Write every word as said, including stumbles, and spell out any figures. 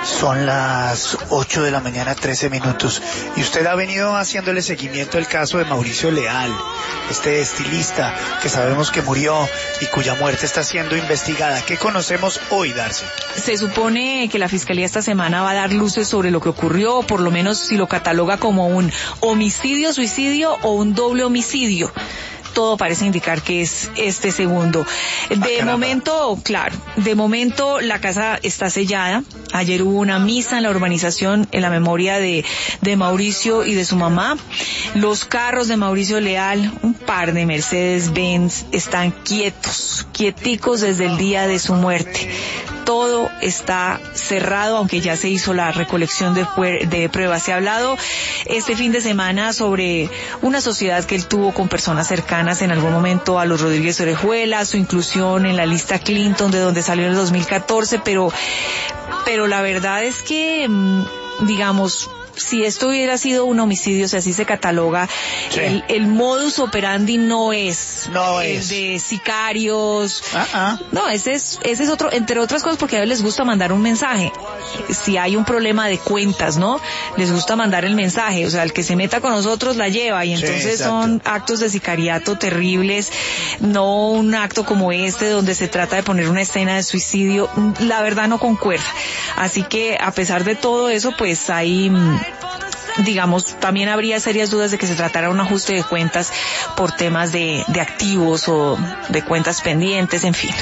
Son las ocho de la mañana, trece minutos. Y usted ha venido haciéndole seguimiento al caso de Mauricio Leal, este estilista que sabemos que murió y cuya muerte está siendo investigada. ¿Qué conocemos hoy, Darcy? Se supone que la Fiscalía esta semana va a dar luces sobre lo que ocurrió, por lo menos si lo cataloga como un homicidio, suicidio o un doble homicidio. Todo parece indicar que es este segundo. De ah, momento, claro, de momento la casa está sellada. Ayer hubo una misa en la urbanización en la memoria de, de Mauricio y de su mamá. Los carros de Mauricio Leal, un par de Mercedes-Benz, están quietos, quieticos desde el día de su muerte. Todo está cerrado, aunque ya se hizo la recolección de, de pruebas. Se ha hablado este fin de semana sobre una sociedad que él tuvo con personas cercanas en algún momento a los Rodríguez Orejuela, su inclusión en la lista Clinton de donde salió en el dos mil catorce, pero, pero la verdad es que, digamos, si esto hubiera sido un homicidio, si así se cataloga, sí. el, el modus operandi no es no el es. de sicarios. Uh-uh. No, ese es, ese es otro, entre otras cosas, porque a ellos les gusta mandar un mensaje. Si hay un problema de cuentas, ¿no? Les gusta mandar el mensaje, o sea, el que se meta con nosotros la lleva, y entonces sí, son actos de sicariato terribles, no un acto como este donde se trata de poner una escena de suicidio. La verdad no concuerda. Así que a pesar de todo eso, pues hay, digamos, también habría serias dudas de que se tratara un ajuste de cuentas por temas de, de activos o de cuentas pendientes, en fin.